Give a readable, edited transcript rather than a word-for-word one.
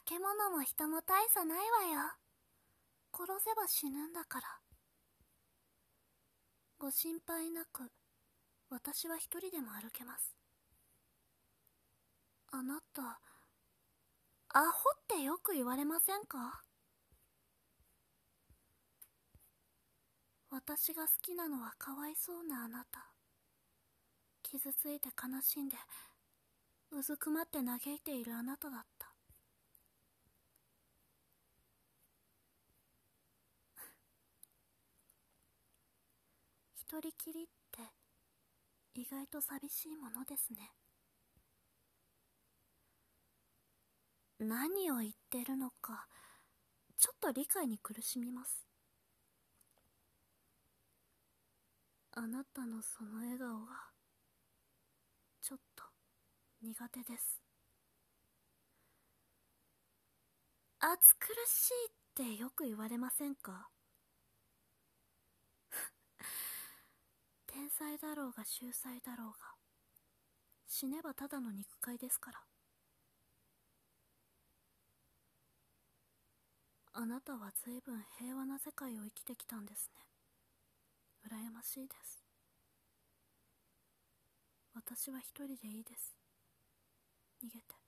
け物も人も大差ないわよ。殺せば死ぬんだから。ご心配なく、私は一人でも歩けます。あなた、アホってよく言われませんか？私が好きなのはかわいそうなあなた。傷ついて悲しんで、うずくまって嘆いているあなただった。一人きりって意外と寂しいものですね。何を言ってるのか、ちょっと理解に苦しみます。あなたのその笑顔がちょっと苦手です。暑苦しいってよく言われませんか？天才だろうが秀才だろうが、死ねばただの肉塊ですから。あなたは随分平和な世界を生きてきたんですね。羨ましいです。私は一人でいいです。逃げて。